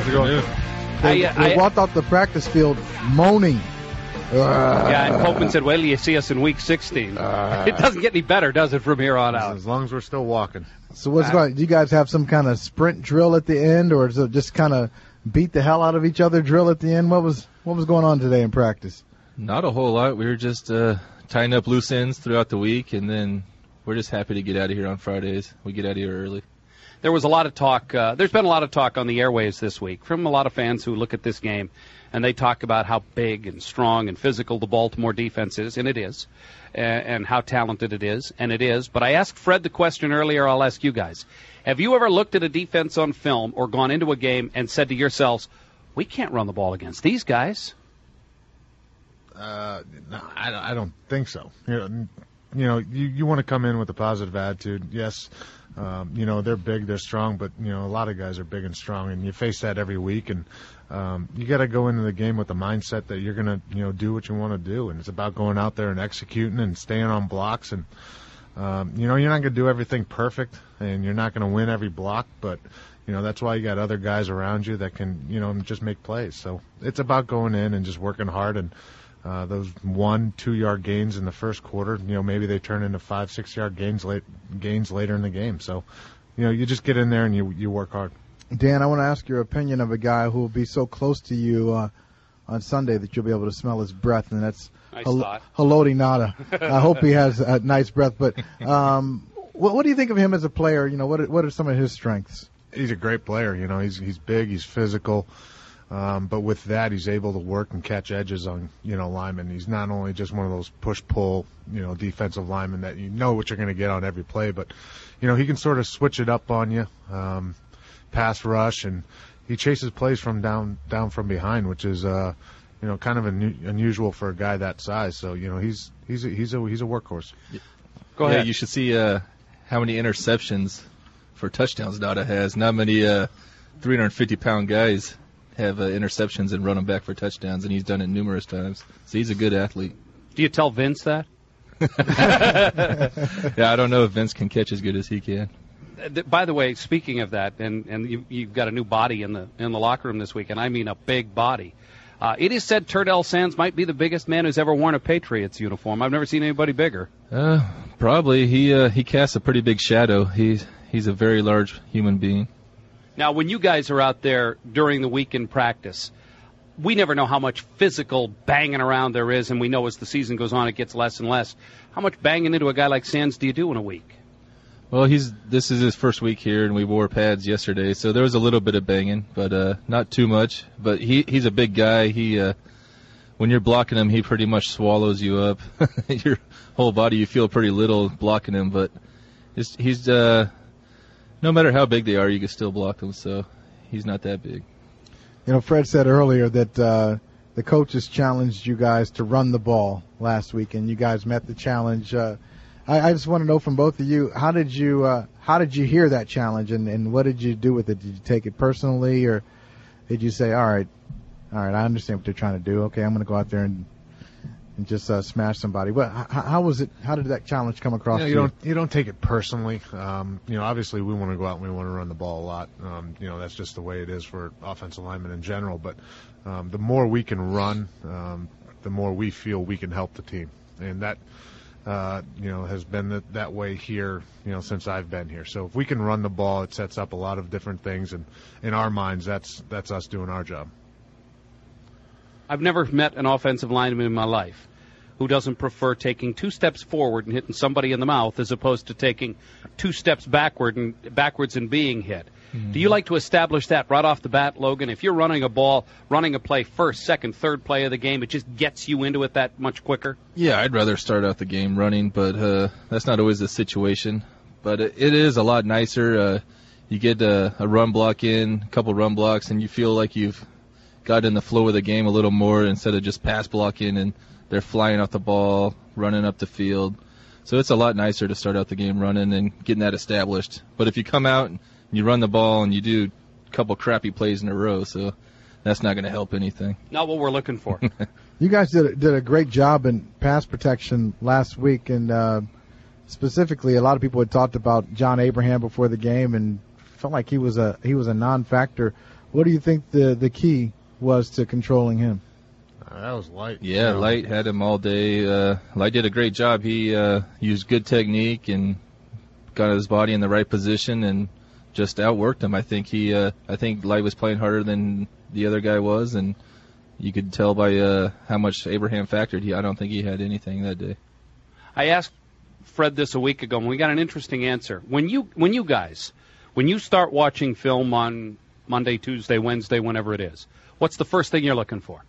How's it going? They walked off the practice field moaning. Yeah, and Copeman said, wait till you see us in week 16. It doesn't get any better, does it, from here on out? As long as we're still walking. So what's going? Do you guys have some kind of sprint drill at the end, or is it just kind of beat the hell out of each other drill at the end? What was going on today in practice? Not a whole lot. We were just tying up loose ends throughout the week, and then we're just happy to get out of here on Fridays. We get out of here early. There was a lot of talk. There's been a lot of talk on the airwaves this week from a lot of fans who look at this game, and they talk about how big and strong and physical the Baltimore defense is, and it is, and how talented it is, and it is. But I asked Fred the question earlier. I'll ask you guys. Have you ever looked at a defense on film or gone into a game and said to yourselves, we can't run the ball against these guys? No, I don't think so. You want to come in with a positive attitude. Yes, they're big, they're strong, but, a lot of guys are big and strong, and you face that every week. And you got to go into the game with the mindset that you're going to, do what you want to do. And it's about going out there and executing and staying on blocks. And, you're not going to do everything perfect, and you're not going to win every block, but, that's why you got other guys around you that can, just make plays. So it's about going in and just working hard. And those 1-2 yard gains in the first quarter, maybe they turn into 5-6 yard gains later in the game. So, you just get in there and you work hard. Dan, I want to ask your opinion of a guy who will be so close to you on Sunday that you'll be able to smell his breath, and that's Haloti Ngata. I hope he has a nice breath. But what do you think of him as a player? What are some of his strengths? He's a great player. He's big, he's physical. But with that, he's able to work and catch edges on, linemen. He's not only just one of those push-pull, defensive linemen that what you're going to get on every play, but, he can sort of switch it up on you, pass rush, and he chases plays from down from behind, which is, kind of unusual for a guy that size. So, he's a workhorse. Go ahead. Yeah, you should see how many interceptions for touchdowns Ngata has. Not many 350-pound guys have interceptions and run them back for touchdowns, and he's done it numerous times. So he's a good athlete. Do you tell Vince that? Yeah, I don't know if Vince can catch as good as he can. By the way, speaking of that, and you've got a new body in the locker room this week, and I mean a big body. It is said Turdell Sands might be the biggest man who's ever worn a Patriots uniform. I've never seen anybody bigger. Probably. He casts a pretty big shadow. He's a very large human being. Now, when you guys are out there during the week in practice, we never know how much physical banging around there is, and we know as the season goes on it gets less and less. How much banging into a guy like Sands do you do in a week? Well, this is his first week here, and we wore pads yesterday, so there was a little bit of banging, but not too much. But he's a big guy. When you're blocking him, he pretty much swallows you up. Your whole body, you feel pretty little blocking him, but he's no matter how big they are, you can still block them, so he's not that big. Fred said earlier that the coaches challenged you guys to run the ball last week, and you guys met the challenge. I just want to know from both of you, how did you hear that challenge, and what did you do with it? Did you take it personally, or did you say, all right, I understand what they're trying to do. Okay, I'm going to go out there and just smash somebody? But how was it? How did that challenge come across to you? You don't take it personally. Obviously we want to go out and we want to run the ball a lot. That's just the way it is for offensive linemen in general. But the more we can run, the more we feel we can help the team, and that has been that way here, since I've been here. So if we can run the ball, it sets up a lot of different things, and in our minds, that's us doing our job. I've never met an offensive lineman in my life who doesn't prefer taking 2 steps forward and hitting somebody in the mouth as opposed to taking 2 steps backwards and being hit. Mm-hmm. Do you like to establish that right off the bat, Logan? If you're running a play first, second, third play of the game, it just gets you into it that much quicker? Yeah, I'd rather start out the game running, but that's not always the situation. But it is a lot nicer. You get a run block in, a couple run blocks, and you feel like you've got in the flow of the game a little more instead of just pass blocking and they're flying off the ball, running up the field. So it's a lot nicer to start out the game running and getting that established. But if you come out and you run the ball and you do a couple crappy plays in a row, so that's not going to help anything. Not what we're looking for. You guys did a great job in pass protection last week, and specifically a lot of people had talked about John Abraham before the game and felt like he was a non-factor. What do you think the key was to controlling him? That was Light. Yeah, Light had him all day. Light did a great job. He used good technique and got his body in the right position and just outworked him. I think Light was playing harder than the other guy was, and you could tell by how much Abraham factored. I don't think he had anything that day. I asked Fred this a week ago, and we got an interesting answer. When you start watching film on Monday, Tuesday, Wednesday, whenever it is, what's the first thing you're looking for?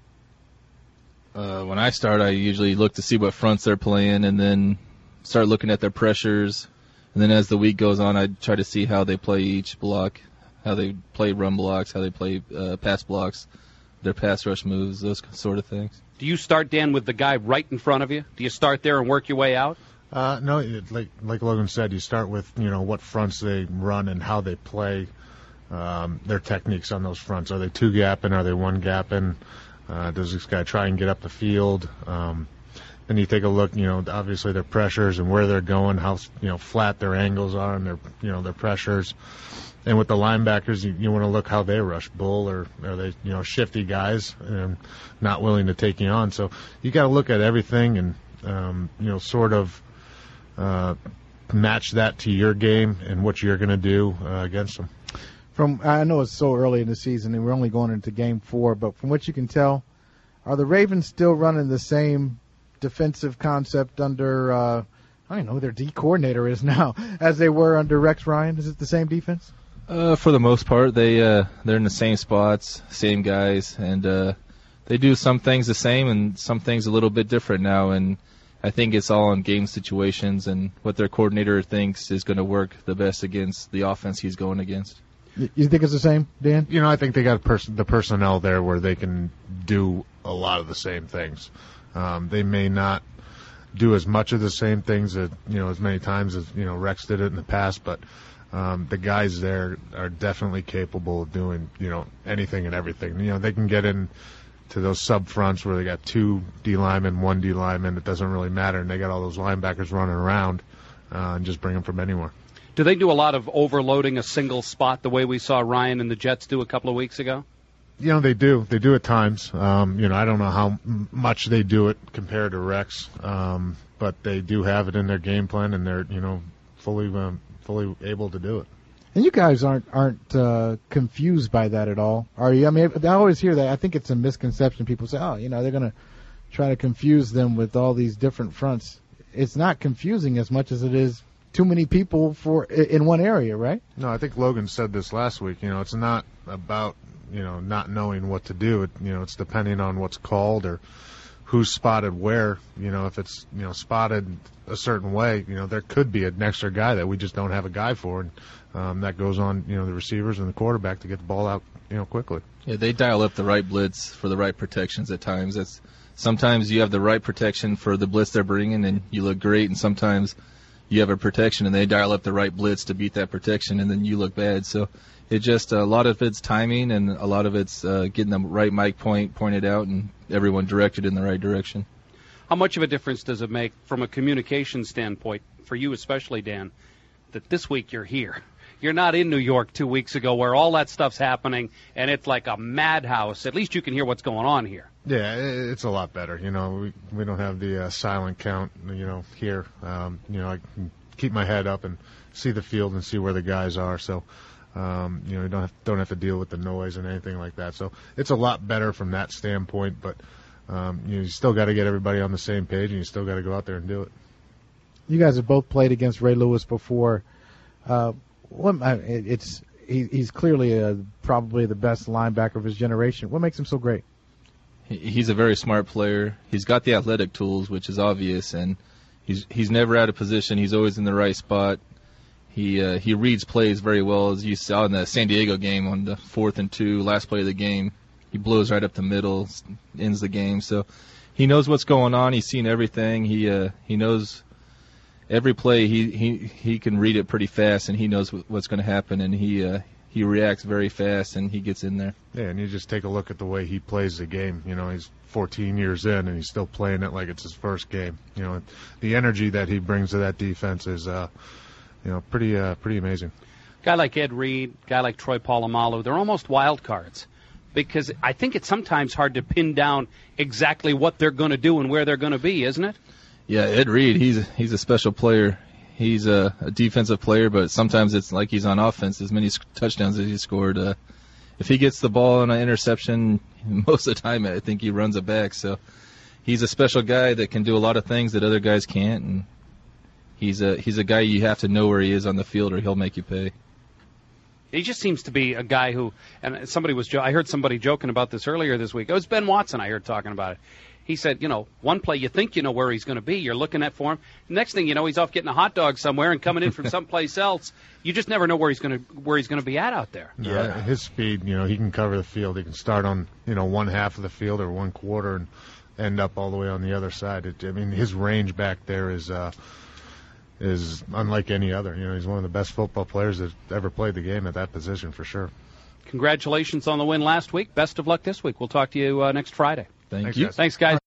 When I start, I usually look to see what fronts they're playing and then start looking at their pressures. And then as the week goes on, I try to see how they play each block, how they play run blocks, how they play pass blocks, their pass rush moves, those sort of things. Do you start, Dan, with the guy right in front of you? Do you start there and work your way out? No, like Logan said, you start with what fronts they run and how they play, their techniques on those fronts. Are they two gapping? Are they one gapping? Does this guy try and get up the field? Then you take a look, obviously their pressures and where they're going, how flat their angles are, and their pressures. And with the linebackers, you want to look how they rush bull, or are they shifty guys and not willing to take you on. So you got to look at everything and sort of match that to your game and what you're going to do against them. I know it's so early in the season and we're only going into Game 4, but from what you can tell, are the Ravens still running the same defensive concept under, I don't know who their D coordinator is now, as they were under Rex Ryan? Is it the same defense? For the most part, they're in the same spots, same guys, and they do some things the same and some things a little bit different now. And I think it's all on game situations and what their coordinator thinks is going to work the best against the offense he's going against. You think it's the same, Dan? I think they got the personnel there where they can do a lot of the same things. They may not do as much of the same things as many times as Rex did it in the past, but the guys there are definitely capable of doing anything and everything. They can get in to those sub fronts where they got two D linemen, one D lineman. It doesn't really matter, and they got all those linebackers running around and just bring them from anywhere. Do they do a lot of overloading a single spot the way we saw Ryan and the Jets do a couple of weeks ago? They do. They do at times. I don't know how much they do it compared to Rex, but they do have it in their game plan, and they're fully able to do it. And you guys aren't confused by that at all, are you? I mean, I always hear that. I think it's a misconception. People say, they're going to try to confuse them with all these different fronts. It's not confusing as much as it is too many people in one area, right? No, I think Logan said this last week. It's not about not knowing what to do. It's depending on what's called or who's spotted where. If it's spotted a certain way, there could be an extra guy that we just don't have a guy for, and that goes on the receivers and the quarterback to get the ball out quickly. Yeah, they dial up the right blitz for the right protections at times. Sometimes you have the right protection for the blitz they're bringing and you look great, and sometimes you have a protection and they dial up the right blitz to beat that protection and then you look bad. So it just a lot of it's timing and a lot of it's getting the right mic pointed out and everyone directed in the right direction. How much of a difference does it make from a communication standpoint, for you especially, Dan, that this week you're here? You're not in New York 2 weeks ago where all that stuff's happening and it's like a madhouse. At least you can hear what's going on here. Yeah, it's a lot better. We don't have the silent count, here. I can keep my head up and see the field and see where the guys are. So, you don't have to deal with the noise and anything like that. So it's a lot better from that standpoint. But you still got to get everybody on the same page, and you still got to go out there and do it. You guys have both played against Ray Lewis before. He's clearly probably the best linebacker of his generation. What makes him so great? He's a very smart player. He's got the athletic tools, which is obvious, and he's never out of position. He's always in the right spot. He reads plays very well, as you saw in the San Diego game on the 4th and 2, last play of the game. He blows right up the middle, ends the game. So he knows what's going on. He's seen everything. He knows every play. He can read it pretty fast, and he knows what's going to happen, and he reacts very fast, and he gets in there. Yeah, and you just take a look at the way he plays the game. He's 14 years in, and he's still playing it like it's his first game. The energy that he brings to that defense is, pretty amazing. Guy like Ed Reed, guy like Troy Polamalu, they're almost wild cards because I think it's sometimes hard to pin down exactly what they're going to do and where they're going to be, isn't it? Yeah, Ed Reed, he's a special player. He's a defensive player, but sometimes it's like he's on offense. As many touchdowns as he scored, if he gets the ball on an interception, most of the time I think he runs it back. So he's a special guy that can do a lot of things that other guys can't, and he's a guy you have to know where he is on the field or he'll make you pay. He just seems to be a guy who, and I heard somebody joking about this earlier this week. It was Ben Watson I heard talking about it. He said, one play you think you know where he's going to be. You're looking at for him. Next thing you know, he's off getting a hot dog somewhere and coming in from someplace else. You just never know where he's going to be at out there. Yeah, his speed. He can cover the field. He can start on one half of the field or one quarter and end up all the way on the other side. His range back there is unlike any other. He's one of the best football players that ever played the game at that position for sure. Congratulations on the win last week. Best of luck this week. We'll talk to you next Friday. Thank you. Thanks, guys.